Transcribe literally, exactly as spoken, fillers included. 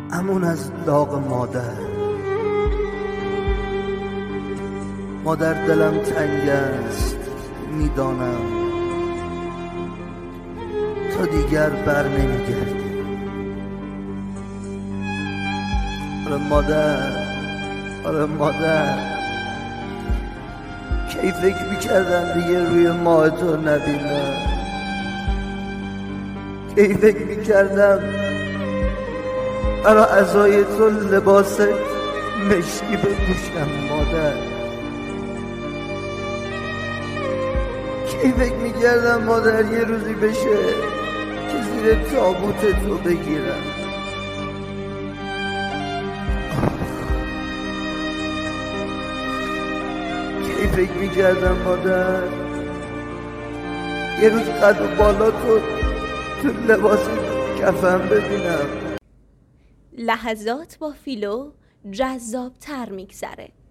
امون از داغ مادر. مادر دلم تنگ است میدانم، تا دیگر بر نمیگردی. آره مادر، آره مادر، کی فکر میکردم دیگه روی ماه تو نبینم، کی فکر میکردم برای عزای تو لباس مشکی بپوشم. مادر، کی فکر میکردم مادر یه روزی بشه که زیر تابوت تو بگیرم. کی فکر میکردم مادر یه روز قد و بالا تو تو لباس کفن ببینم. لحظات با فیلو جذاب تر میگذره.